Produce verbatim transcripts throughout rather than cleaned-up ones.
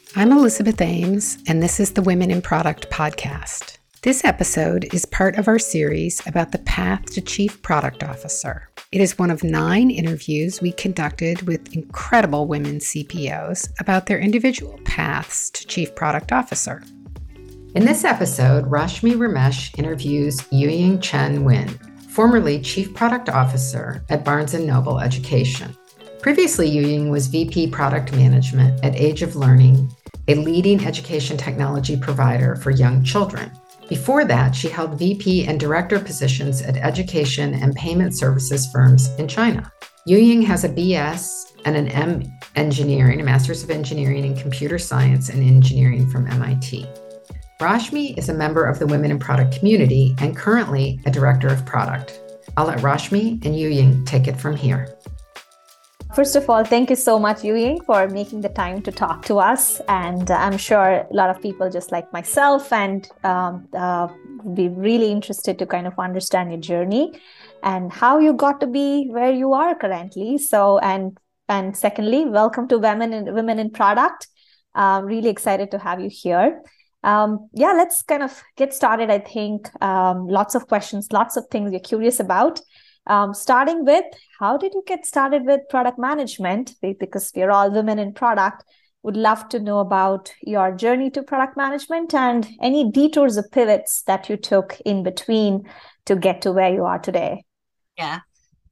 I'm Elizabeth Ames, and this is the Women in Product podcast. This episode is part of our series about the path to Chief Product Officer. It is one of nine interviews we conducted with incredible women C P Os about their individual paths to Chief Product Officer. In this episode, Rashmi Ramesh interviews Yuying Chen Win, formerly Chief Product Officer at Barnes and Noble Education. Previously, Yuying was V P Product Management at Age of Learning, a leading education technology provider for young children. Before that, she held V P and Director positions at education and payment services firms in China. Yuying has a B S and an M Engineering, a Master's of Engineering in Computer Science and Engineering from M I T. Rashmi is a member of the Women in Product community and currently a Director of Product. I'll let Rashmi and Yuying take it from here. First of all, thank you so much, Yuying, for making the time to talk to us. And uh, I'm sure a lot of people just like myself and um, uh, be really interested to kind of understand your journey and how you got to be where you are currently. So, and and secondly, welcome to Women in, Women in Product. I'm really excited to have you here. Um, yeah, let's kind of get started. I think um, lots of questions, lots of things you're curious about. Um, starting with, how did you get started with product management? Because we're all women in product. Would love to know about your journey to product management and any detours or pivots that you took in between to get to where you are today. Yeah.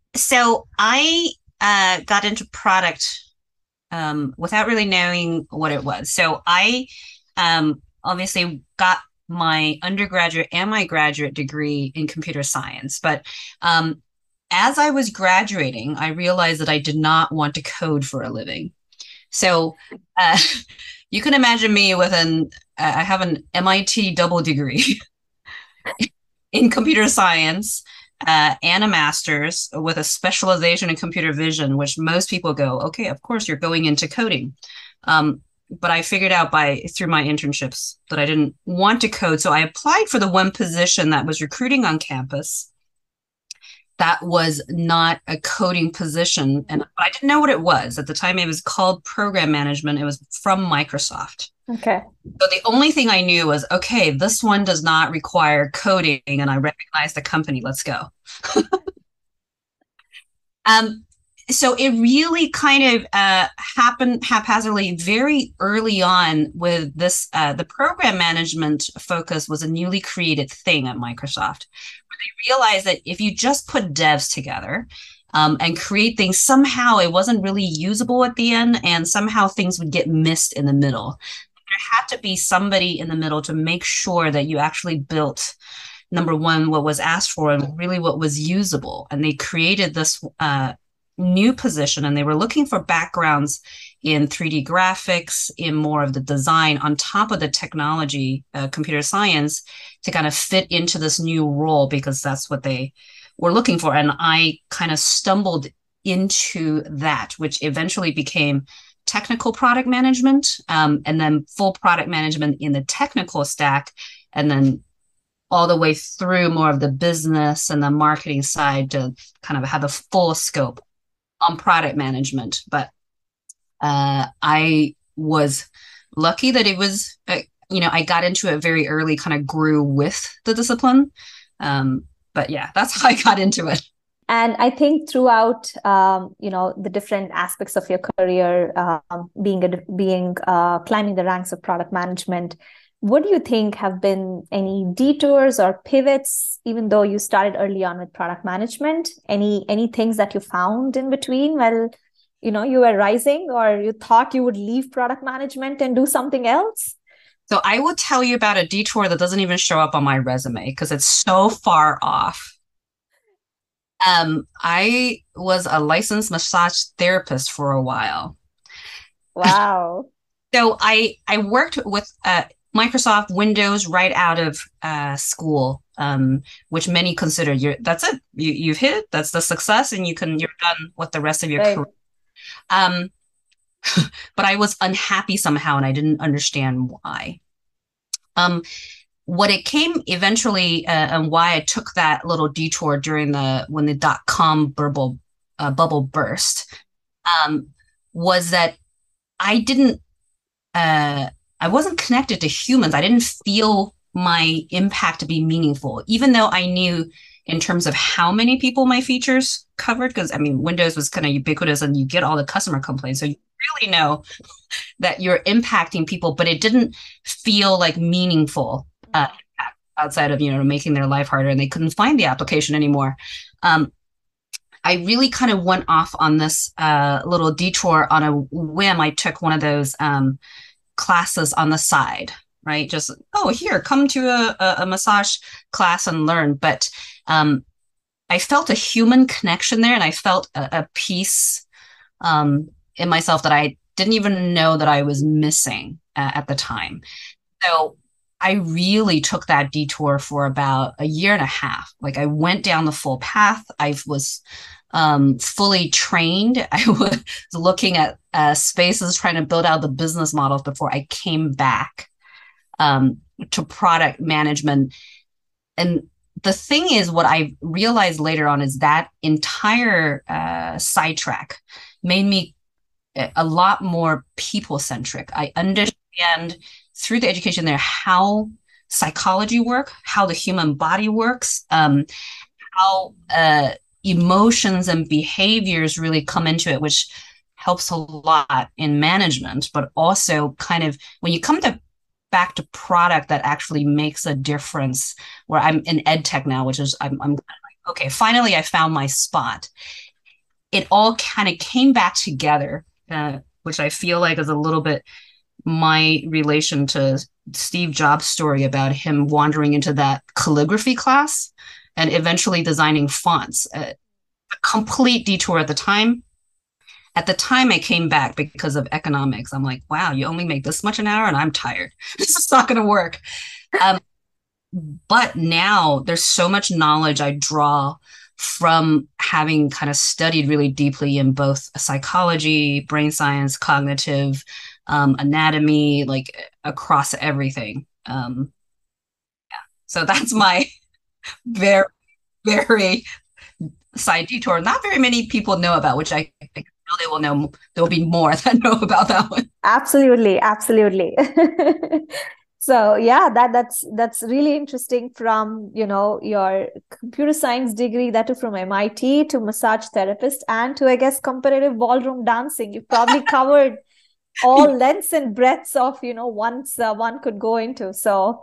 So I uh, got into product um, without really knowing what it was. So I um, obviously got my undergraduate and my graduate degree in computer science, but um, as I was graduating, I realized that I did not want to code for a living. So uh, you can imagine me with an, uh, I have an M I T double degree in computer science uh, and a master's with a specialization in computer vision, which most people go, okay, of course you're going into coding. Um, but I figured out by through my internships that I didn't want to code. So I applied for the one position that was recruiting on campus. That was not a coding position. And I didn't know what it was. At the time, it was called program management. It was from Microsoft. Okay. So the only thing I knew was, okay, this one does not require coding. And I recognized the company. Let's go. um, so it really kind of uh, happened haphazardly very early on with this. Uh, the program management focus was a newly created thing at Microsoft. They realized that if you just put devs together um, and create things, somehow it wasn't really usable at the end, and somehow things would get missed in the middle. There had to be somebody in the middle to make sure that you actually built, number one, what was asked for and really what was usable. And they created this uh, new position, and they were looking for backgrounds in three D graphics, in more of the design on top of the technology, uh, computer science, to kind of fit into this new role, because that's what they were looking for. And I kind of stumbled into that, which eventually became technical product management, um, and then full product management in the technical stack, and then all the way through more of the business and the marketing side to kind of have a full scope on product management. But uh, I was lucky that it was, uh, you know, I got into it very early, kind of grew with the discipline. Um, but yeah, that's how I got into it. And I think throughout, um, you know, the different aspects of your career, um, being a, being uh, climbing the ranks of product management, what do you think have been any detours or pivots, even though you started early on with product management? Any any things that you found in between while, you know, you were rising, or you thought you would leave product management and do something else? So I will tell you about a detour that doesn't even show up on my resume because it's so far off. Um, I was a licensed massage therapist for a while. Wow. So I I worked with uh, Microsoft Windows right out of uh, school, um, which many consider your that's it. You you've hit it. That's the success, and you can you're done with the rest of your Right. career. Um, but I was unhappy somehow, and I didn't understand why. Um, what it came eventually, uh, and why I took that little detour during the when the dot com bubble uh, bubble burst, um, was that I didn't uh, I wasn't connected to humans. I didn't feel my impact to be meaningful, even though I knew in terms of how many people my features covered, because I mean, Windows was kind of ubiquitous and you get all the customer complaints. So you really know that you're impacting people, but it didn't feel like meaningful uh, outside of, you know, making their life harder, and they couldn't find the application anymore. Um, I really kind of went off on this uh, little detour on a whim. I took one of those um, classes on the side, right? Just, oh, here, come to a, a, a massage class and learn. But um, I felt a human connection there, and I felt a, a peace um, in myself that I didn't even know that I was missing uh, at the time. So I really took that detour for about a year and a half. Like I went down the full path. I was um, fully trained. I was looking at uh, spaces, trying to build out the business models before I came back um, to product management. And the thing is, what I realized later on is that entire uh, sidetrack made me a lot more people-centric. I understand through the education there how psychology work, how the human body works, um, how uh, emotions and behaviors really come into it, which helps a lot in management, but also kind of when you come to back to product that actually makes a difference, where I'm in ed tech now, which is I'm, I'm like, okay, finally I found my spot. It all kind of came back together, uh, which I feel like is a little bit my relation to Steve Jobs' story about him wandering into that calligraphy class and eventually designing fonts. Uh, a complete detour at the time. At the time I came back because of economics. I'm like, wow, you only make this much an hour and I'm tired. This is not going to work. Um, but now there's so much knowledge I draw from having kind of studied really deeply in both psychology, brain science, cognitive, um, anatomy, like across everything. Um, yeah. So that's my very, very side detour. Not very many people know about, which I, I know they will know. There will be more that know about that one. Absolutely, absolutely. So yeah, that that's that's really interesting. From, you know, your computer science degree, that too from M I T, to massage therapist, and to, I guess, competitive ballroom dancing. You've probably covered all lengths and breadths of, you know, once uh, one could go into. So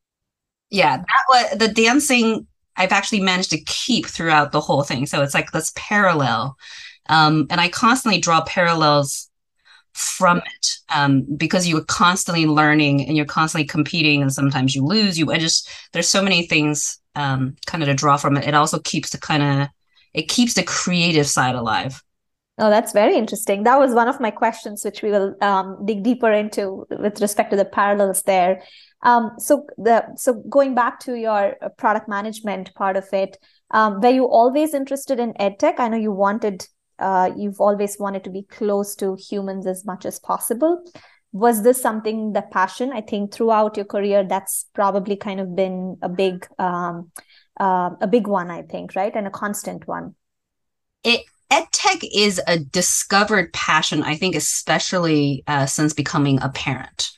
yeah, that was the dancing I've actually managed to keep throughout the whole thing. So it's like this parallel. Um, and I constantly draw parallels from it um, because you're constantly learning and you're constantly competing, and sometimes you lose. You and just there's so many things um, kind of to draw from it. It also keeps the kind of it keeps the creative side alive. Oh, that's very interesting. That was one of my questions, which we will um, dig deeper into with respect to the parallels there. Um, so the so going back to your product management part of it, um, were you always interested in edtech? I know you wanted. Uh, you've always wanted to be close to humans as much as possible. Was this something, the passion? I think throughout your career, that's probably kind of been a big, um, uh, a big one, I think, right? And a constant one. It, EdTech is a discovered passion, I think, especially uh, since becoming a parent.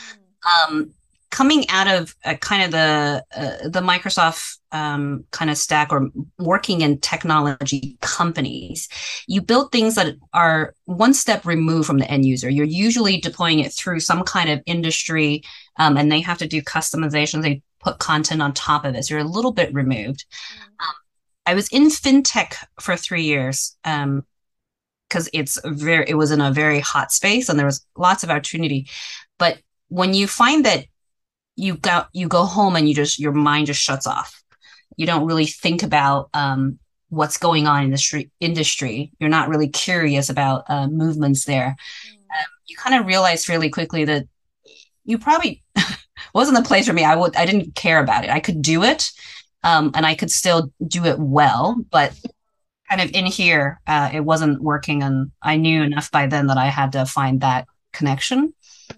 Um, coming out of uh, kind of the uh, the Microsoft um, kind of stack, or working in technology companies, you build things that are one step removed from the end user. You're usually deploying it through some kind of industry, um, and they have to do customizations. They put content on top of it. So you're a little bit removed. Mm-hmm. Um, I was in fintech for three years um, because it's very, it was in a very hot space and there was lots of opportunity. But when you find that you go you go home and you just your mind just shuts off. You don't really think about um, what's going on in the street industry. You're not really curious about uh, movements there. Mm. Um, you kind of realize fairly quickly that you probably wasn't the place for me. I would I didn't care about it. I could do it, um, and I could still do it well, but kind of in here, uh, it wasn't working, and I knew enough by then that I had to find that connection. Mm.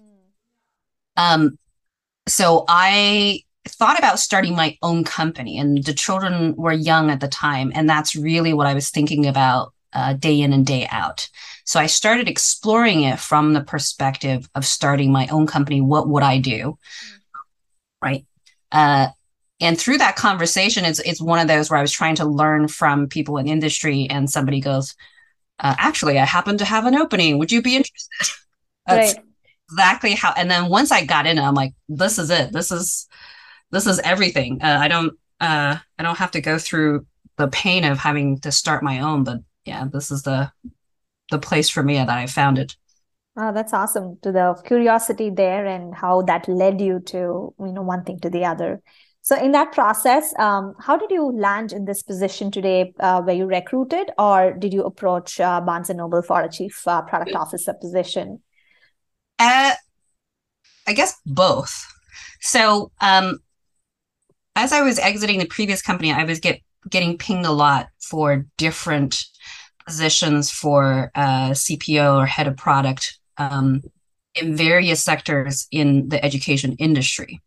Um. So I thought about starting my own company, and the children were young at the time. And that's really what I was thinking about uh, day in and day out. So I started exploring it from the perspective of starting my own company. What would I do? Right. Uh, and through that conversation, it's, it's one of those where I was trying to learn from people in industry, and somebody goes, uh, actually, I happen to have an opening. Would you be interested? That's Right. exactly how. And then once I got in, I'm like, this is it. This is, this is everything. Uh, I don't, uh, I don't have to go through the pain of having to start my own, but yeah, this is the, the place for me that I found it. Oh, that's awesome. To the curiosity there and how that led you to, you know, one thing to the other. So in that process, um, how did you land in this position today? Uh, were you recruited, or did you approach uh, Barnes and Noble for a chief uh, product officer position? Uh, I guess both. So um, as I was exiting the previous company, I was get getting pinged a lot for different positions for uh, C P O or head of product um, in various sectors in the education industry.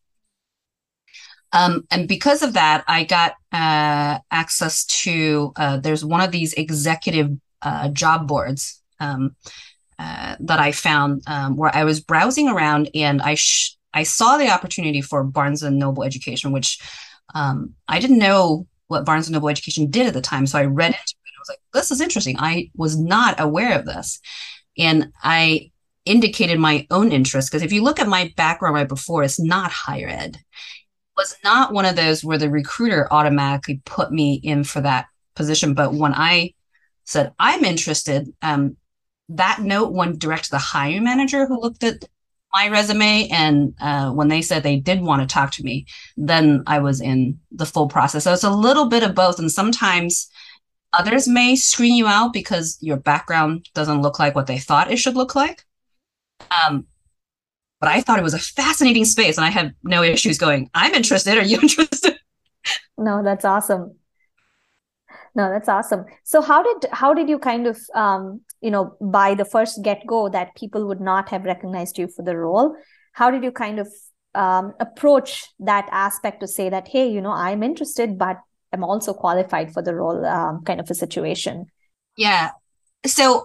Um, and because of that, I got uh, access to, uh, there's one of these executive uh, job boards um, uh, that I found um, where I was browsing around, and I sh- I saw the opportunity for Barnes and Noble Education, which um, I didn't know what Barnes and Noble Education did at the time. So I read into it. I was like, this is interesting. I was not aware of this. And I indicated my own interest, because if you look at my background right before, it's not higher ed. It was not one of those where the recruiter automatically put me in for that position. But when I said, I'm interested, um, that note went direct to the hiring manager, who looked at my resume. And uh, when they said they did want to talk to me, then I was in the full process. So it's a little bit of both. And sometimes others may screen you out because your background doesn't look like what they thought it should look like. Um, but I thought it was a fascinating space, and I had no issues going, I'm interested. Are you interested? No, that's awesome. No, that's awesome. So how did how did you kind of, um, you know, by the first get-go that people would not have recognized you for the role, how did you kind of um, approach that aspect to say that, hey, you know, I'm interested, but I'm also qualified for the role, um, kind of a situation? Yeah. So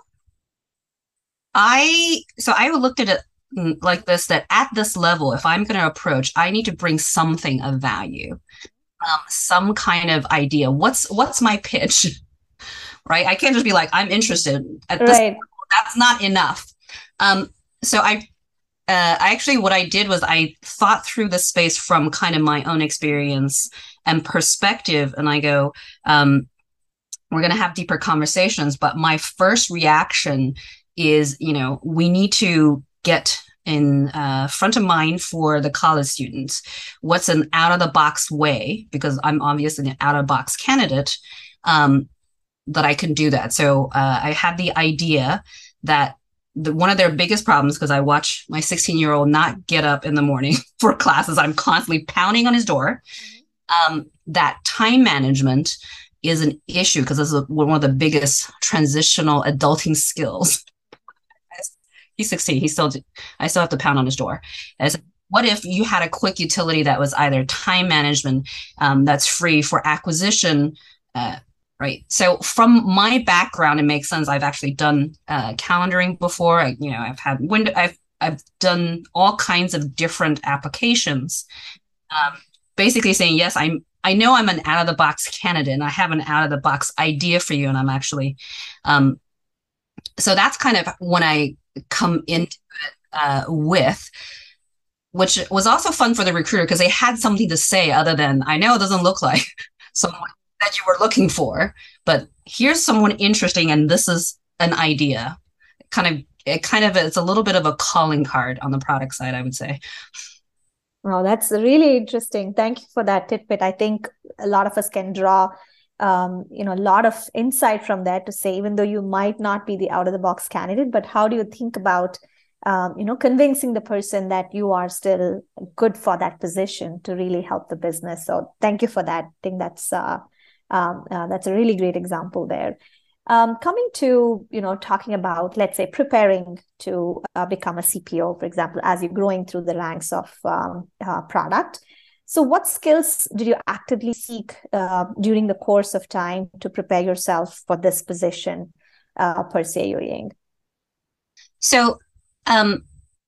I so I looked at it like this, that at this level, if I'm going to approach, I need to bring something of value. Um, some kind of idea. What's what's my pitch, right? I can't just be like, I'm interested. At this Right. level, that's not enough. Um, so I, uh, I actually, what I did was I thought through the space from kind of my own experience and perspective, and I go, um, we're going to have deeper conversations. But my first reaction is, you know, we need to get in uh, front of mind for the college students. What's an out-of-the-box way, because I'm obviously an out-of-box candidate, um, that I can do that. So uh, I had the idea that the, one of their biggest problems, because I watch my sixteen-year-old not get up in the morning for classes, I'm constantly pounding on his door, um, that time management is an issue, because this is one of the biggest transitional adulting skills. He's sixteen. He still, I still have to pound on his door. As what if you had a quick utility that was either time management, um, that's free for acquisition, uh, right? So from my background, it makes sense. I've actually done uh, calendaring before. I, you know, I've had window. I've I've done all kinds of different applications. Um, basically saying, yes, I'm. I know I'm an out of the box candidate, and I have an out of the box idea for you, and I'm actually. Um, so that's kind of when I come into it uh, with, which was also fun for the recruiter, because they had something to say other than, I know it doesn't look like someone that you were looking for, but here's someone interesting, and this is an idea. Kind of, it kind of, it's a little bit of a calling card on the product side, I would say. Oh, that's really interesting. Thank you for that tidbit. I think a lot of us can draw Um, you know, a lot of insight from that to say, even though you might not be the out of the box candidate, but how do you think about, um, you know, convincing the person that you are still good for that position to really help the business? So thank you for that. I think that's uh, um, uh, that's a really great example there. Um, coming to, you know, talking about, let's say, preparing to uh, become a C P O, for example, as you're growing through the ranks of um, uh, product. So what skills did you actively seek uh, during the course of time to prepare yourself for this position? uh, per se, Yu Ying? So um,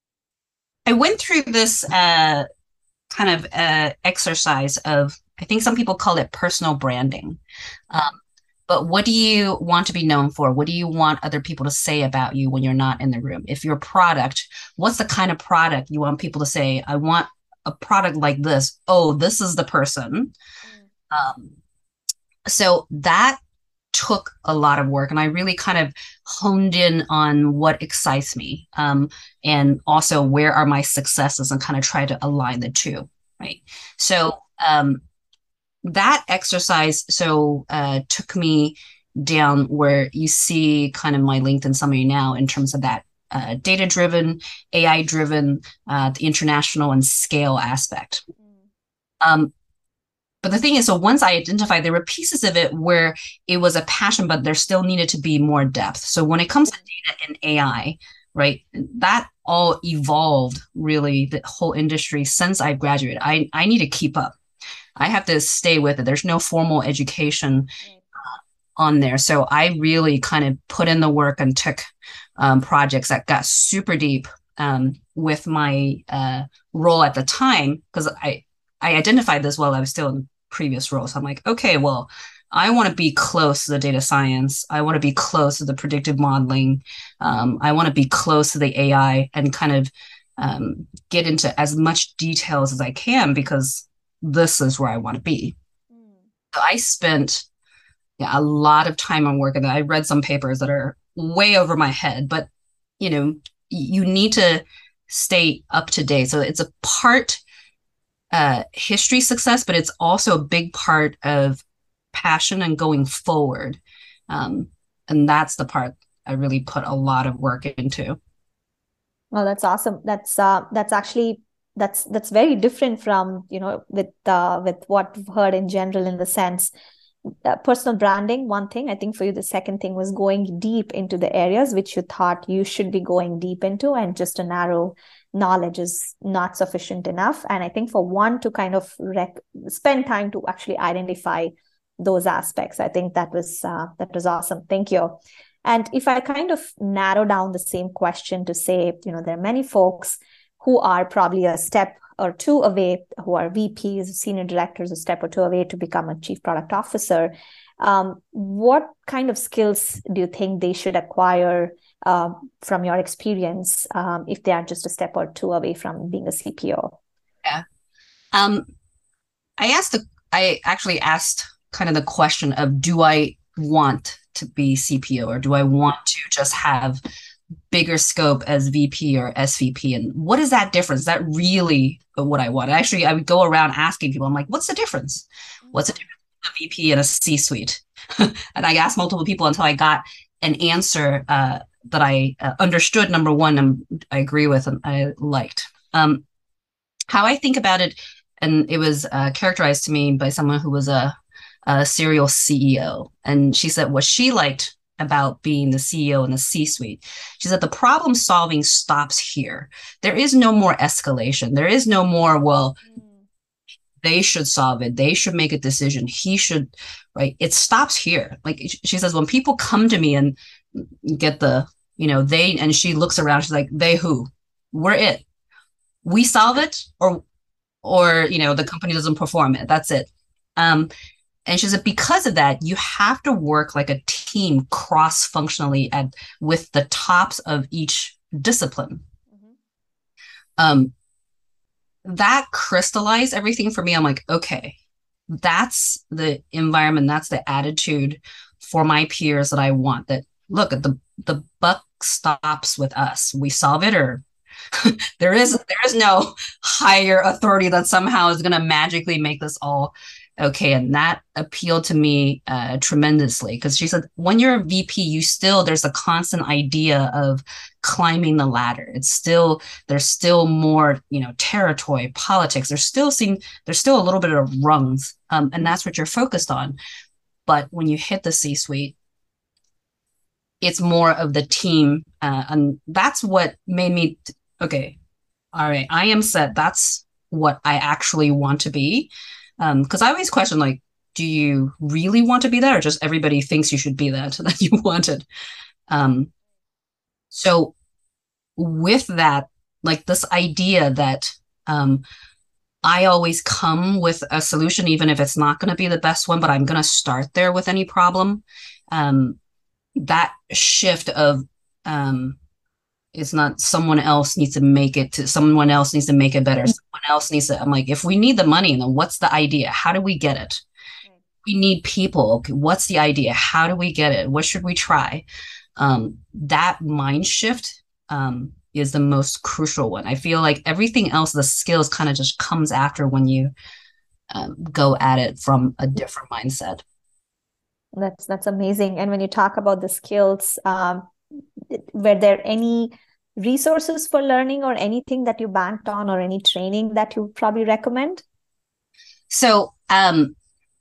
I went through this uh, kind of uh, exercise of, I think some people call it personal branding. Um, but what do you want to be known for? What do you want other people to say about you when you're not in the room? If you're a product, what's the kind of product you want people to say? I want a product like this. Oh, this is the person. Um, so that took a lot of work, and I really kind of honed in on what excites me, um, and also where are my successes, and kind of try to align the two, right? So um, that exercise so uh, took me down where you see kind of my LinkedIn summary now in terms of that uh, data-driven, A I-driven, uh, the international and scale aspect. Um, But the thing is, so once I identified, there were pieces of it where it was a passion, but there still needed to be more depth. So when it comes to data and A I, right, that all evolved really, the whole industry since I graduated. I, I need to keep up. I have to stay with it. There's no formal education on there. So I really kind of put in the work and took um, projects that got super deep um, with my uh, role at the time, because I, I identified this while I was still in previous roles. So I'm like, okay, well, I want to be close to the data science. I want to be close to the predictive modeling. Um, I want to be close to the A I and kind of um, get into as much details as I can, because this is where I want to be. Mm. So I spent yeah, a lot of time on work, and I read some papers that are way over my head, but you know, you need to stay up to date. So it's a part uh, history success, but it's also a big part of passion and going forward. Um, and that's the part I really put a lot of work into. Well, that's awesome. That's uh, that's actually that's that's very different from, you know, with uh, with what we've heard in general, in the sense uh, personal branding, one thing. I think for you, the second thing was going deep into the areas which you thought you should be going deep into, and just a narrow knowledge is not sufficient enough. And I think for one to kind of rec- spend time to actually identify those aspects, I think that was uh, that was awesome. Thank you. And if I kind of narrow down the same question to say, you know, there are many folks who are probably a step or two away, who are V Ps, senior directors, a step or two away to become a chief product officer. Um, what kind of skills do you think they should acquire uh, from your experience um, if they are just a step or two away from being a C P O? Yeah. Um, I asked the, I actually asked kind of the question of, do I want to be C P O, or do I want to just have bigger scope as V P or S V P? And what is that difference? Is that really what I want? Actually, I would go around asking people, I'm like, what's the difference? What's the difference between a V P and a C-suite? And I asked multiple people until I got an answer uh, that I uh, understood, number one, and I agree with and I liked. Um, how I think about it, and it was uh, characterized to me by someone who was a a serial C E O. And she said what she liked about being the C E O in the C-suite, she said the problem solving stops here. There is no more escalation. There is no more, well, they should solve it. They should make a decision. He should, right? It stops here. Like she says, when people come to me and get the, you know, they, and she looks around, she's like, they who? We're it. We solve it, or, or, you know, the company doesn't perform it. That's it. Um, And she said, because of that, you have to work like a team cross-functionally at with the tops of each discipline. Mm-hmm. Um, that crystallized everything for me. I'm like, okay, that's the environment, that's the attitude for my peers that I want. That look, the the buck stops with us. We solve it, or there is there is no higher authority that somehow is going to magically make this all okay. And that appealed to me uh, tremendously, because she said, when you're a V P, you still, there's a constant idea of climbing the ladder. It's still, there's still more, you know, territory, politics. There's still seem, there's still a little bit of rungs. Um, and that's what you're focused on. But when you hit the C-suite, it's more of the team. Uh, and that's what made me, t- okay, all right, I am set. That's what I actually want to be. Um, because I always question, like, do you really want to be that, or just everybody thinks you should be that, that you wanted? Um, so with that, like this idea that um, I always come with a solution, even if it's not going to be the best one, but I'm going to start there with any problem. Um, that shift of um, it's not someone else needs to make it to someone else needs to make it better. Someone else needs to, I'm like, if we need the money, then what's the idea? How do we get it? We need people. Okay, what's the idea? How do we get it? What should we try? Um, that mind shift um, is the most crucial one. I feel like everything else, the skills kind of just comes after when you um, go at it from a different mindset. That's that's amazing. And when you talk about the skills, um, were there any resources for learning or anything that you banked on or any training that you probably recommend? So um,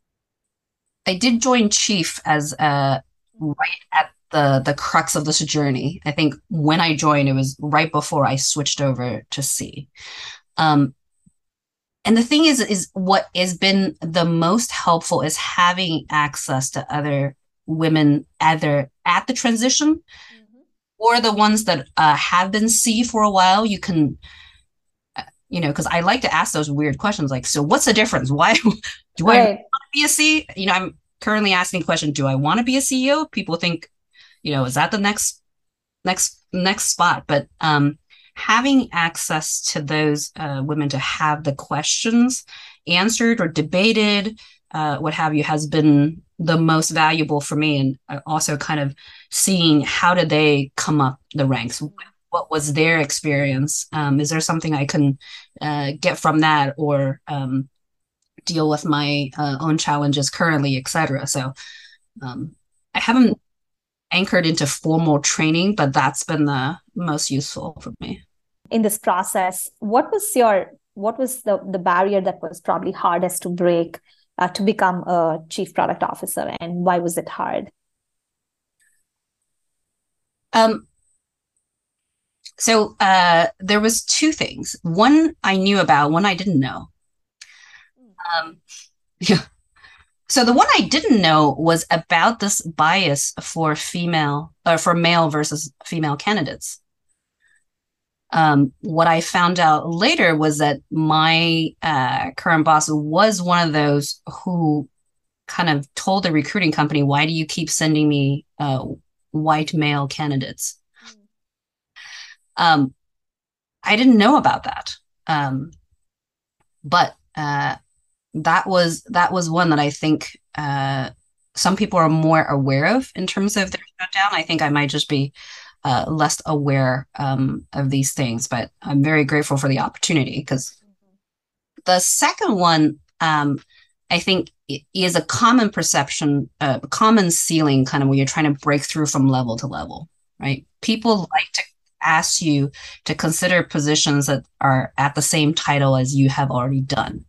I did join Chief as uh, right at the the crux of this journey. I think when I joined, it was right before I switched over to C. Um, and the thing is, is what has been the most helpful is having access to other women either at the transition mm-hmm. or the ones that uh, have been C for a while. You can, uh, you know, because I like to ask those weird questions like, so what's the difference? Why do right. I want to be a C? You know, I'm currently asking the question, do I want to be a C E O? People think, you know, is that the next, next, next spot? But um, having access to those uh, women to have the questions answered or debated, uh, what have you, has been the most valuable for me. And also kind of seeing how did they come up the ranks? What was their experience? Um, is there something I can uh, get from that or um, deal with my uh, own challenges currently, et cetera. So um, I haven't anchored into formal training, but that's been the most useful for me. In this process, what was your, what was the, the barrier that was probably hardest to break uh, to become a chief product officer, and why was it hard? Um, so uh, there was two things. One I knew about, one I didn't know. Um, yeah. So the one I didn't know was about this bias for female or for male versus female candidates. Um, what I found out later was that my uh, current boss was one of those who kind of told the recruiting company, why do you keep sending me uh, white male candidates? Mm. Um, I didn't know about that. Um, but uh, that was that was one that I think uh, some people are more aware of in terms of their shutdown. I think I might just be uh, less aware um, of these things, but I'm very grateful for the opportunity because mm-hmm. the second one, um, I think, is a common perception, a uh, common ceiling kind of where you're trying to break through from level to level, right? People like to ask you to consider positions that are at the same title as you have already done.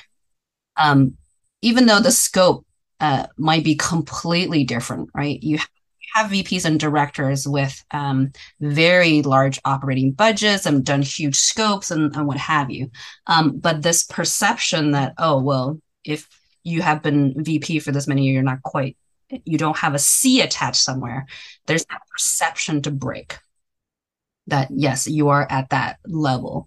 Um, even though the scope uh, might be completely different, right? You have V Ps and directors with um, very large operating budgets and done huge scopes and, and what have you. Um, but this perception that, oh, well, if you have been V P for this many years, you're not quite, you don't have a C attached somewhere. There's that perception to break that, yes, you are at that level.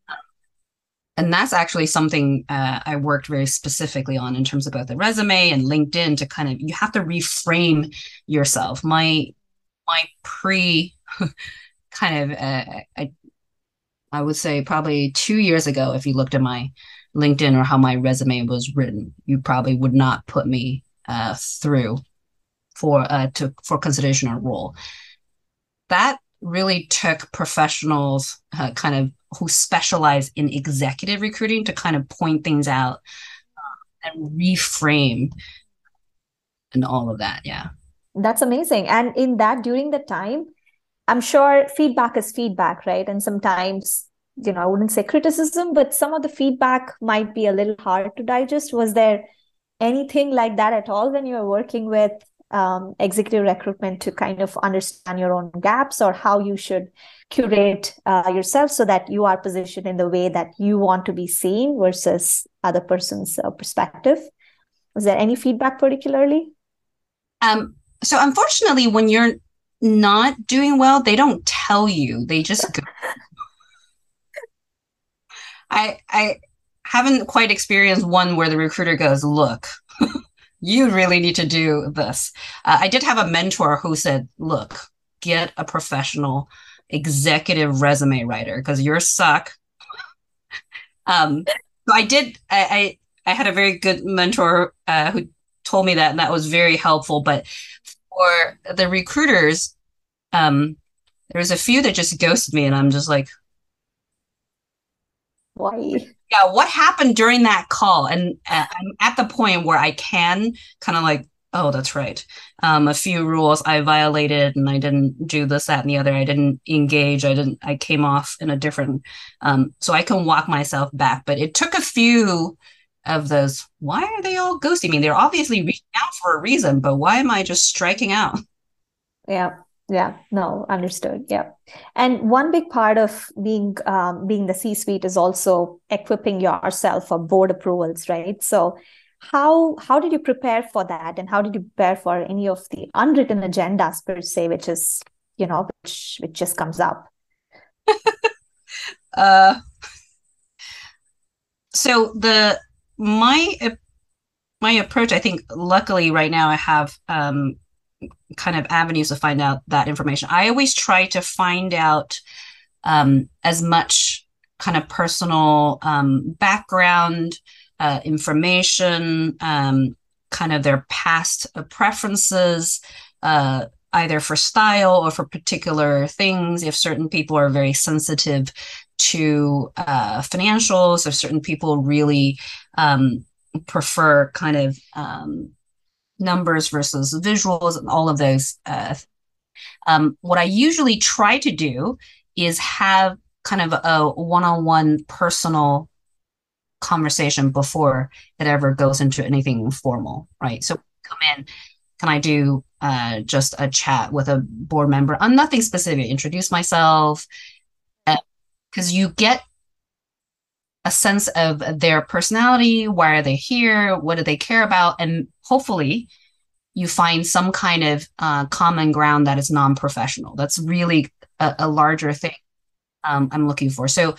And that's actually something uh, I worked very specifically on in terms of both the resume and LinkedIn to kind of, you have to reframe yourself. My, my pre kind of, uh, I, I would say probably two years ago, if you looked at my LinkedIn or how my resume was written, you probably would not put me uh, through for, uh, to, for consideration or role. That really took professionals uh, kind of who specialize in executive recruiting to kind of point things out uh, and reframe and all of that. Yeah. That's amazing. And in that, during the time, I'm sure feedback is feedback, right? And sometimes, you know, I wouldn't say criticism, but some of the feedback might be a little hard to digest. Was there anything like that at all when you were working with um, executive recruitment to kind of understand your own gaps or how you should curate uh, yourself so that you are positioned in the way that you want to be seen versus other person's uh, perspective? Was there any feedback particularly? Um, so unfortunately, when you're not doing well, they don't tell you. They just go. I I haven't quite experienced one where the recruiter goes, look, you really need to do this. Uh, I did have a mentor who said, look, get a professional executive resume writer because you're suck. Um, so I did, I, I, I had a very good mentor uh, who told me that, and that was very helpful. But for the recruiters, um, there's a few that just ghosted me, and I'm just like, why? Yeah, what happened during that call? And uh, I'm at the point where I can kind of like, oh, that's right. Um, a few rules I violated, and I didn't do this, that, and the other. I didn't engage. I didn't. I came off in a different. Um, so I can walk myself back. But it took a few of those. Why are they all ghosting me? They're obviously reaching out for a reason, but why am I just striking out? Yeah. Yeah, no, understood. Yeah. And one big part of being um, being the C-suite is also equipping yourself for board approvals, right? So how how did you prepare for that? And how did you prepare for any of the unwritten agendas per se, which is, you know, which, which just comes up? uh, so the my my approach, I think luckily right now I have um, kind of avenues to find out that information. I always try to find out um, as much kind of personal um, background uh, information, um, kind of their past preferences, uh, either for style or for particular things. If certain people are very sensitive to uh, financials, if certain people really um, prefer kind of um, numbers versus visuals and all of those. Uh, um, what I usually try to do is have kind of a one-on-one personal conversation before it ever goes into anything formal, right? So come in, can I do uh, just a chat with a board member on nothing specific, introduce myself, because uh, you get a sense of their personality, why are they here, what do they care about, and hopefully you find some kind of uh, common ground that is non-professional. That's really a, a larger thing um, I'm looking for. So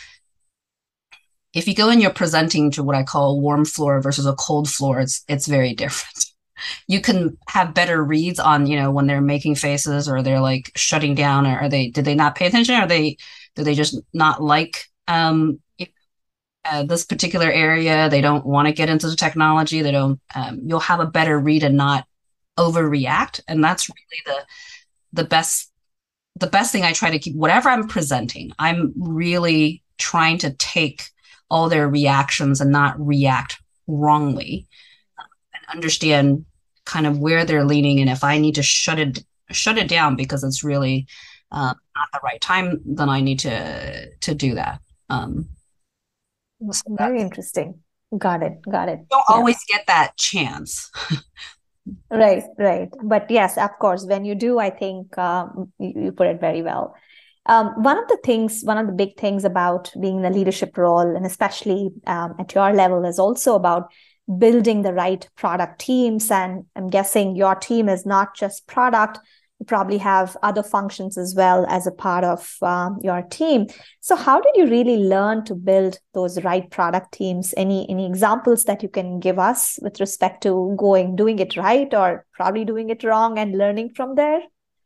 if you go and you're presenting to what I call a warm floor versus a cold floor, it's it's very different. You can have better reads on, you know, when they're making faces or they're like shutting down, or are they, did they not pay attention? Or are they, do they just not like um, uh, this particular area? They don't want to get into the technology. They don't, um, you'll have a better read and not overreact. And that's really the, the best, the best thing I try to keep, whatever I'm presenting, I'm really trying to take all their reactions and not react wrongly, and understand kind of where they're leaning. And if I need to shut it, shut it down because it's really uh, not the right time, then I need to, to do that. Um, so Very interesting. Got it. Got it. Don't yeah. always get that chance. Right, right. But yes, of course, when you do, I think um, you, you put it very well. Um, one of the things, one of the big things about being in a leadership role, and especially um, at your level, is also about building the right product teams. And I'm guessing your team is not just product. You probably have other functions as well as a part of um, your team. So how did you really learn to build those right product teams? Any any examples that you can give us with respect to going, doing it right or probably doing it wrong and learning from there?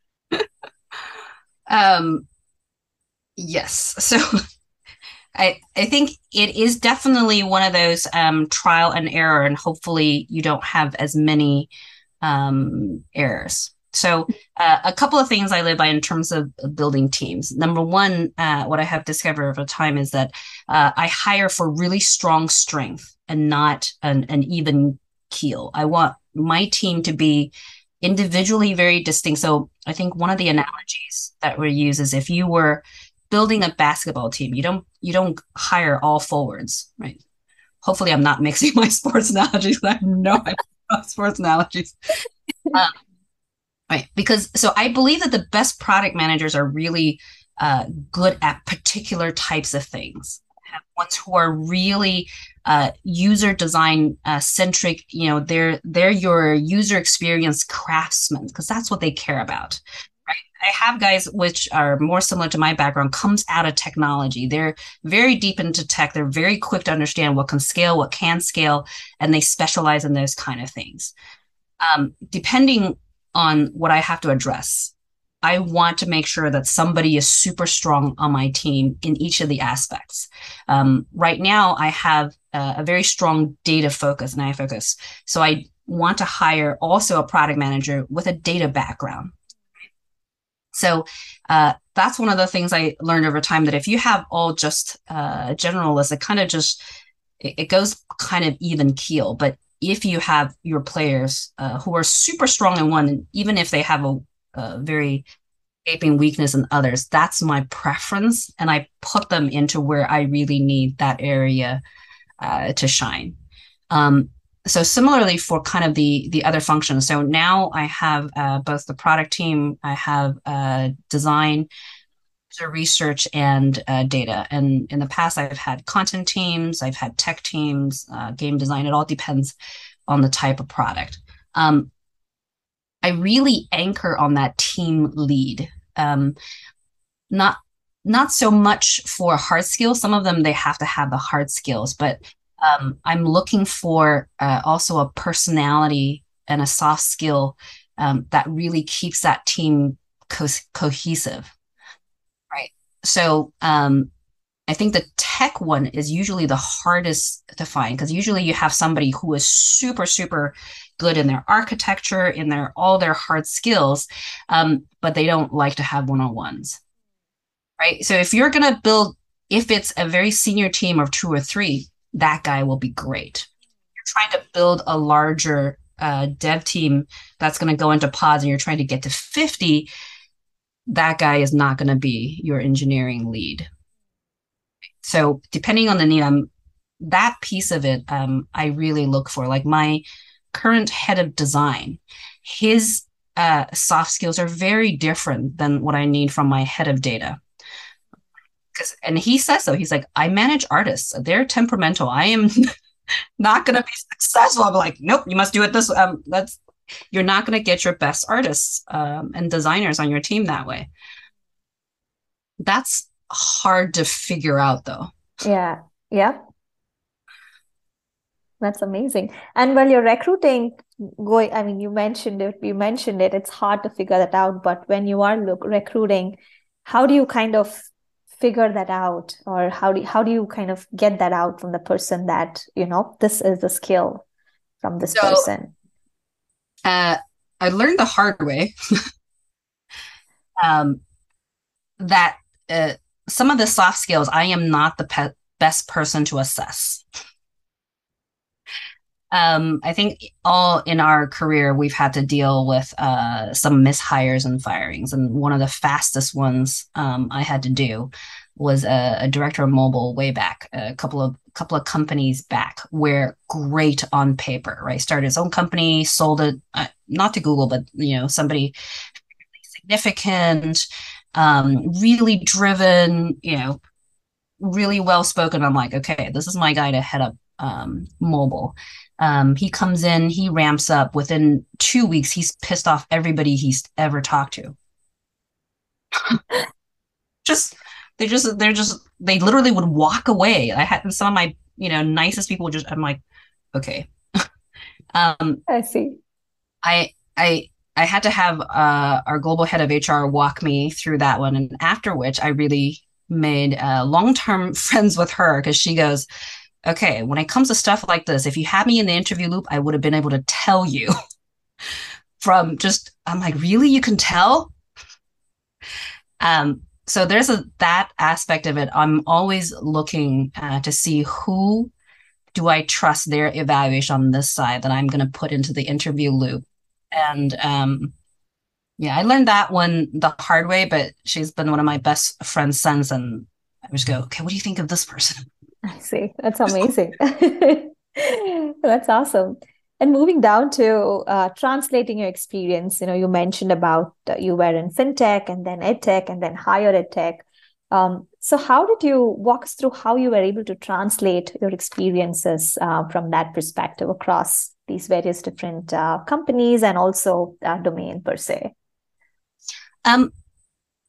um, yes. So I, I think it is definitely one of those um, trial and error, and hopefully you don't have as many um, errors. So uh, a couple of things I live by in terms of building teams. Number one, uh, what I have discovered over time is that uh, I hire for really strong strength and not an, an even keel. I want my team to be individually very distinct. So I think one of the analogies that we use is if you were building a basketball team, you don't you don't hire all forwards, right? Hopefully I'm not mixing my sports analogies. I have no idea about sports analogies. Um, Right. Because so I believe that the best product managers are really uh, good at particular types of things. Ones who are really uh, user design uh, centric, you know, they're they're your user experience craftsmen, because that's what they care about. Right. I have guys which are more similar to my background, comes out of technology. They're very deep into tech. They're very quick to understand what can scale, what can scale, and they specialize in those kind of things. Um, depending on what I have to address, I want to make sure that somebody is super strong on my team in each of the aspects. Um, right now, I have a, a very strong data focus and I focus. So I want to hire also a product manager with a data background. So uh, that's one of the things I learned over time, that if you have all just uh, generalists, it kind of just, it, it goes kind of even keel. But if you have your players uh, who are super strong in one, even if they have a, a very gaping weakness in others, that's my preference. And I put them into where I really need that area uh, to shine. Um, so similarly for kind of the the other functions. So now I have uh, both the product team, I have uh, design, research, and uh, data. And in the past, I've had content teams, I've had tech teams, uh, game design. It all depends on the type of product. Um, I really anchor on that team lead. Um, not not so much for hard skills. Some of them, they have to have the hard skills, but um, I'm looking for uh, also a personality and a soft skill um, that really keeps that team co- cohesive. Right. So um, I think the tech one is usually the hardest to find, because usually you have somebody who is super, super good in their architecture, in their all their hard skills, um, but they don't like to have one-on-ones. Right. So if you're going to build, if it's a very senior team of two or three, that guy will be great. You're trying to build a larger uh, dev team that's going to go into pods and you're trying to get to fifty, that guy is not going to be your engineering lead. So depending on the need, I'm, that piece of it, um, I really look for. Like my current head of design, his uh, soft skills are very different than what I need from my head of data. And he says so. He's like, I manage artists. They're temperamental. I am not going to be successful. I'm like, nope, you must do it this way. Um, that's, you're not going to get your best artists um, and designers on your team that way. That's hard to figure out, though. Yeah. Yeah. That's amazing. And while you're recruiting, going, I mean, you mentioned it, you mentioned it, it's hard to figure that out. But when you are look, recruiting, how do you kind of figure that out, or how do you, how do you kind of get that out from the person that, you know, this is the skill from this so, person? Uh, I learned the hard way um, that uh, some of the soft skills, I am not the pe- best person to assess. Um, I think all in our career, we've had to deal with uh, some mishires and firings. And one of the fastest ones um, I had to do was a, a director of mobile way back, a couple of couple of companies back, where great on paper, right? Started his own company, sold it, uh, not to Google, but, you know, somebody significant, um, really driven, you know, really well-spoken. I'm like, okay, this is my guy to head up um, mobile. Um, he comes in, he ramps up. Within two weeks, he's pissed off everybody he's ever talked to. just, they just, they're just, they literally would walk away. I had some of my, you know, nicest people just, I'm like, okay. um, I see. I, I, I had to have uh, our global head of H R walk me through that one. And after which I really made uh, long-term friends with her, because she goes, okay, when it comes to stuff like this, if you had me in the interview loop, I would have been able to tell you from just, I'm like, really? You can tell? Um, so there's a that aspect of it. I'm always looking uh, to see who do I trust their evaluation on this side that I'm going to put into the interview loop. And um, yeah, I learned that one the hard way, but she's been one of my best friends since. And I just go, okay, what do you think of this person? I see. That's amazing. That's awesome. And moving down to uh, translating your experience, you know, you mentioned about uh, you were in fintech and then edtech and then higher edtech. Um, so how did you walk us through how you were able to translate your experiences uh, from that perspective across these various different uh, companies and also uh, domain per se? Um,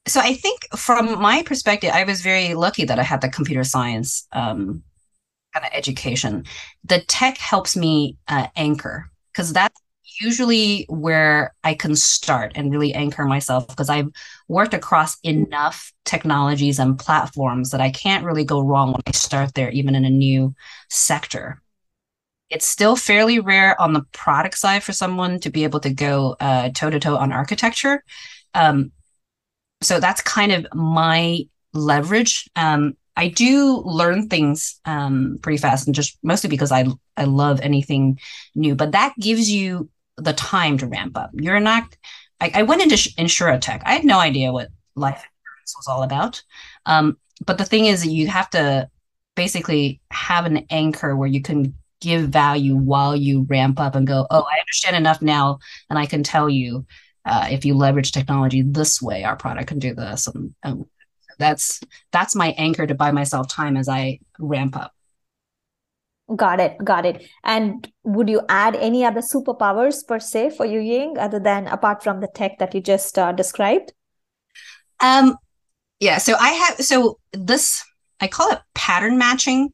so I think from my perspective, I was very lucky that I had the computer science um, kind of education. The tech helps me uh, anchor because that's usually where I can start and really anchor myself because I've worked across enough technologies and platforms that I can't really go wrong when I start there, even in a new sector. It's still fairly rare on the product side for someone to be able to go uh, toe to toe on architecture. Um, so that's kind of my leverage. Um, I do learn things um, pretty fast, and just mostly because I I love anything new. But that gives you the time to ramp up. You're not. I, I went into insurtech. I had no idea what life insurance was all about. Um, but the thing is, that you have to basically have an anchor where you can give value while you ramp up and go, oh, I understand enough now, and I can tell you uh, if you leverage technology this way, our product can do this, and, and that's that's my anchor to buy myself time as I ramp up. Got it. Got it. And would you add any other superpowers per se for Yu Ying other than apart from the tech that you just uh, described? Um, yeah. So I have so this I call it pattern matching.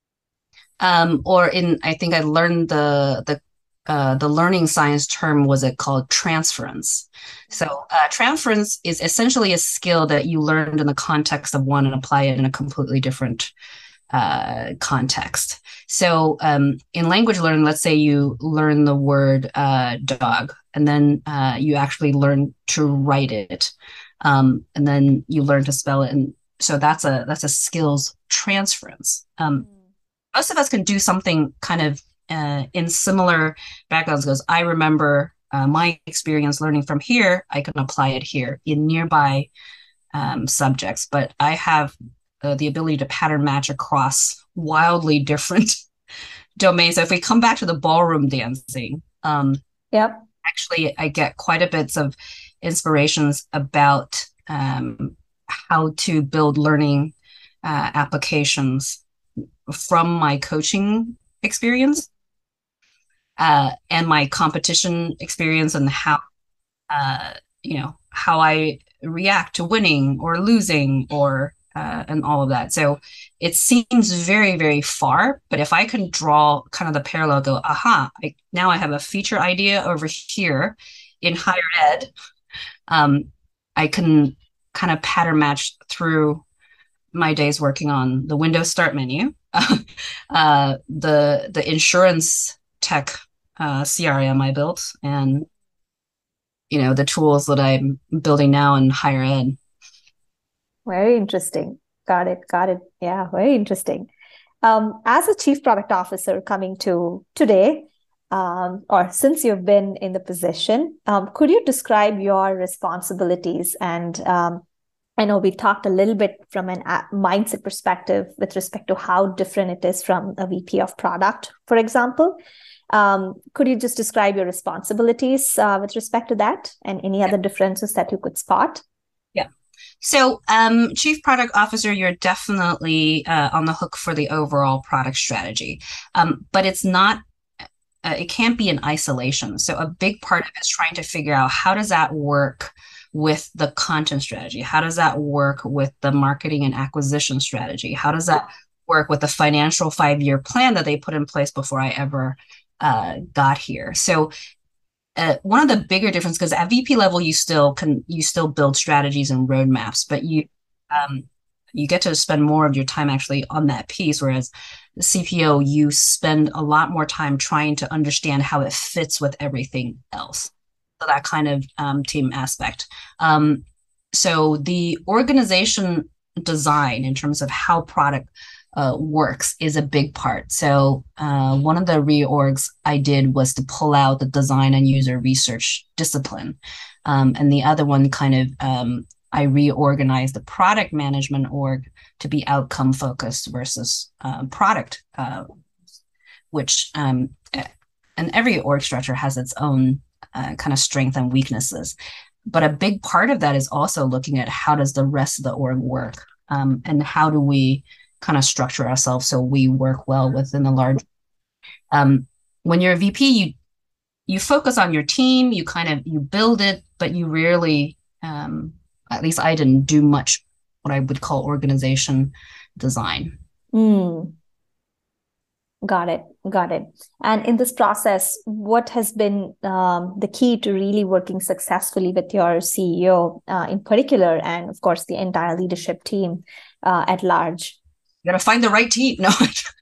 Um, or in I think I learned the the uh, the learning science term was it called transference. So uh, transference is essentially a skill that you learned in the context of one and apply it in a completely different uh, context. So um, in language learning, let's say you learn the word uh, dog, and then uh, you actually learn to write it, um, and then you learn to spell it, and so that's a that's a skills transference. Um, most of us can do something kind of uh, in similar backgrounds. Goes, I remember uh, my experience learning from here. I can apply it here in nearby um, subjects, but I have uh, the ability to pattern match across wildly different domains. So if we come back to the ballroom dancing, um, yep. actually, I get quite a bits of inspirations about um, how to build learning uh, applications from my coaching experience uh, and my competition experience, and how uh, you know how I react to winning or losing, or uh, and all of that. So it seems very, very far, but if I can draw kind of the parallel, go, aha, I, now I have a feature idea over here in higher ed. Um, I can kind of pattern match through my days working on the Windows Start menu, uh, the the insurance tech uh, C R M I built, and you know the tools that I'm building now in higher ed. Very interesting. Got it. Got it. Yeah, very interesting. Um, as a chief product officer coming to today, um, or since you've been in the position, um, could you describe your responsibilities? And um, I know we talked a little bit from an a- mindset perspective with respect to how different it is from a V P of product, for example. Um, could you just describe your responsibilities uh, with respect to that and any other differences that you could spot? Yeah. So, um, Chief Product Officer, you're definitely uh, on the hook for the overall product strategy, um, but it's not. Uh, it can't be in isolation. So, a big part of it is trying to figure out how does that work with the content strategy? How does that work with the marketing and acquisition strategy? How does that work with the financial five-year plan that they put in place before I ever uh, got here? So uh, one of the bigger differences, because at V P level, you still can you still build strategies and roadmaps, but you um, you get to spend more of your time actually on that piece. Whereas the C P O, you spend a lot more time trying to understand how it fits with everything else. So that kind of um, team aspect. Um, so the organization design in terms of how product uh, works is a big part. So uh, one of the reorgs I did was to pull out the design and user research discipline. Um, and the other one kind of, um, I reorganized the product management org to be outcome focused versus uh, product, uh, which, um, and every org structure has its own uh, kind of strength and weaknesses. But a big part of that is also looking at how does the rest of the org work, um, and how do we kind of structure ourselves so we work well within the large. Um, when you're a V P, you you focus on your team, you kind of you build it, but you rarely um, at least I didn't do much what I would call organization design. Mm. Got it. Got it. And in this process, what has been um, the key to really working successfully with your C E O uh, in particular, and of course, the entire leadership team uh, at large? You got to find the right team. No.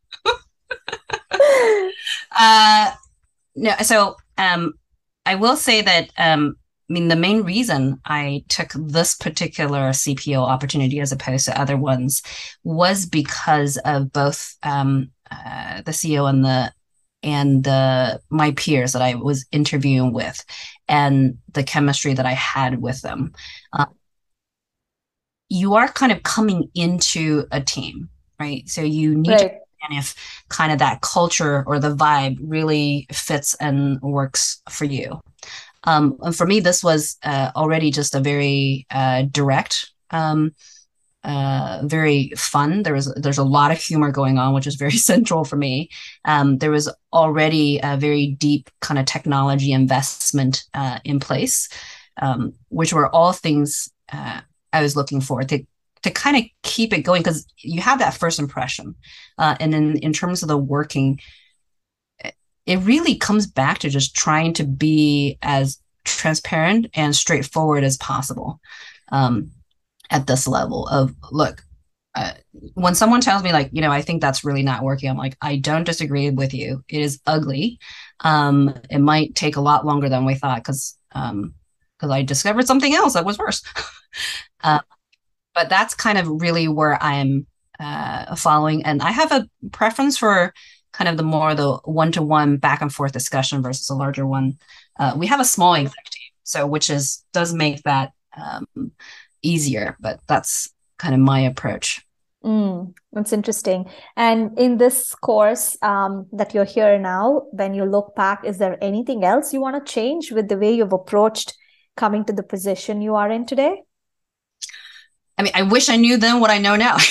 uh, no. So um, I will say that, um, I mean, the main reason I took this particular C P O opportunity as opposed to other ones was because of both um, Uh, the C E O and the and the my peers that I was interviewing with, and the chemistry that I had with them. Uh, you are kind of coming into a team, right? So you need right. to understand if kind of that culture or the vibe really fits and works for you. Um, and for me, this was uh, already just a very uh, direct. Um, Uh, very fun. There was there's a lot of humor going on, which is very central for me. Um, there was already a very deep kind of technology investment uh, in place, um, which were all things uh, I was looking for to to kind of keep it going, because you have that first impression, uh, and then in terms of the working, it really comes back to just trying to be as transparent and straightforward as possible. Um, at this level of, look, uh, when someone tells me like, you know, I think that's really not working, I'm like, I don't disagree with you. It is ugly. Um, it might take a lot longer than we thought because um, because I discovered something else that was worse. uh, but that's kind of really where I'm uh, following. And I have a preference for kind of the more the one-to-one back and forth discussion versus a larger one. Uh, we have a small exec team, so which is does make that um, easier, but that's kind of my approach. Mm, that's interesting. And in this course um, that you're here now, when you look back, is there anything else you want to change with the way you've approached coming to the position you are in today? I mean, I wish I knew then what I know now.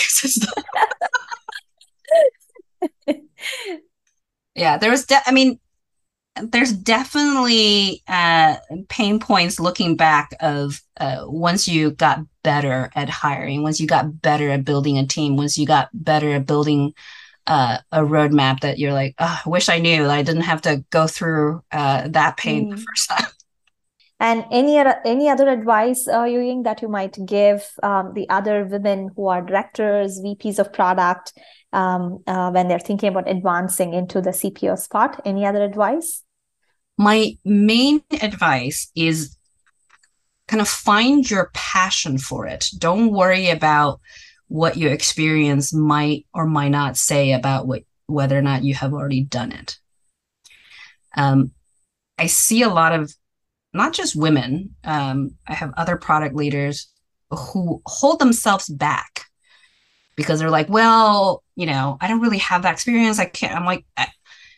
Yeah, there was, de- I mean, there's definitely uh, pain points looking back of uh, once you got better at hiring, once you got better at building a team, once you got better at building uh, a roadmap that you're like, oh, I wish I knew that I didn't have to go through uh, that pain mm. the first time. And any other, any other advice, uh, Yuying, that you might give um, the other women who are directors, V Ps of product, um, uh, when they're thinking about advancing into the C P O spot? Any other advice? My main advice is kind of find your passion for it. Don't worry about what your experience might or might not say about what, whether or not you have already done it. Um, I see a lot of not just women, um, I have other product leaders who hold themselves back because they're like, well, you know, I don't really have that experience. I can't, I'm like, I...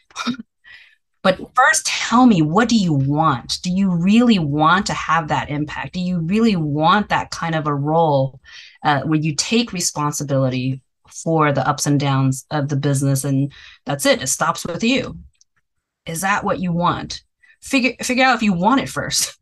But first tell me, what do you want? Do you really want to have that impact? Do you really want that kind of a role uh, where you take responsibility for the ups and downs of the business and that's it, it stops with you? Is that what you want? Figure figure out if you want it first.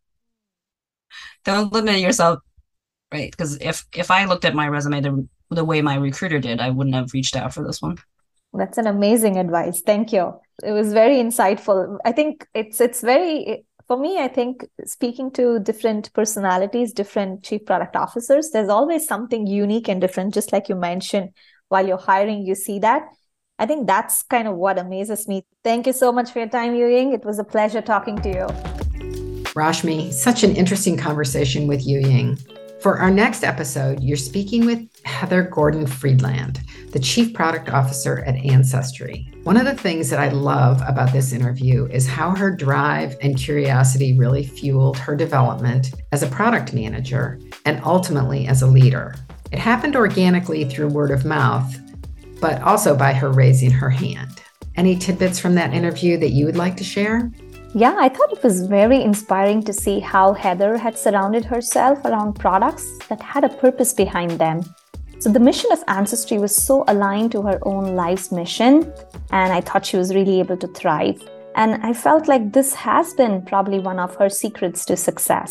Don't limit yourself, right? Because if if I looked at my resume the the way my recruiter did, I wouldn't have reached out for this one. That's an amazing advice. Thank you. It was very insightful. I think it's it's very, for me, I think speaking to different personalities, different chief product officers, there's always something unique and different. Just like you mentioned, while you're hiring, you see that. I think that's kind of what amazes me. Thank you so much for your time, Yuying. It was a pleasure talking to you. Rashmi, such an interesting conversation with Yuying. For our next episode, you're speaking with Heather Gordon Friedland, the Chief Product Officer at Ancestry. One of the things that I love about this interview is how her drive and curiosity really fueled her development as a product manager and ultimately as a leader. It happened organically through word of mouth, but also by her raising her hand. Any tidbits from that interview that you would like to share? Yeah, I thought it was very inspiring to see how Heather had surrounded herself around products that had a purpose behind them. So the mission of Ancestry was so aligned to her own life's mission, and I thought she was really able to thrive. And I felt like this has been probably one of her secrets to success.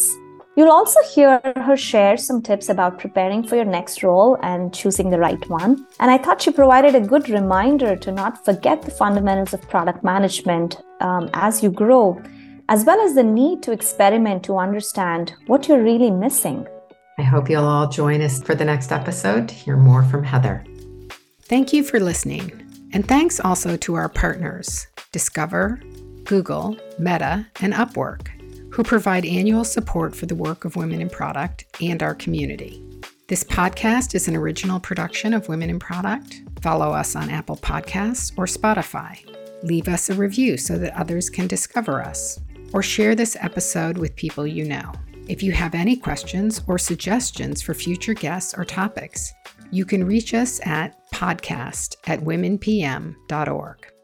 You'll also hear her share some tips about preparing for your next role and choosing the right one. And I thought she provided a good reminder to not forget the fundamentals of product management um, as you grow, as well as the need to experiment to understand what you're really missing. I hope you'll all join us for the next episode to hear more from Heather. Thank you for listening. And thanks also to our partners, Discover, Google, Meta, and Upwork, who provide annual support for the work of Women in Product and our community. This podcast is an original production of Women in Product. Follow us on Apple Podcasts or Spotify. Leave us a review so that others can discover us, or share this episode with people you know. If you have any questions or suggestions for future guests or topics, you can reach us at podcast at women p m dot org.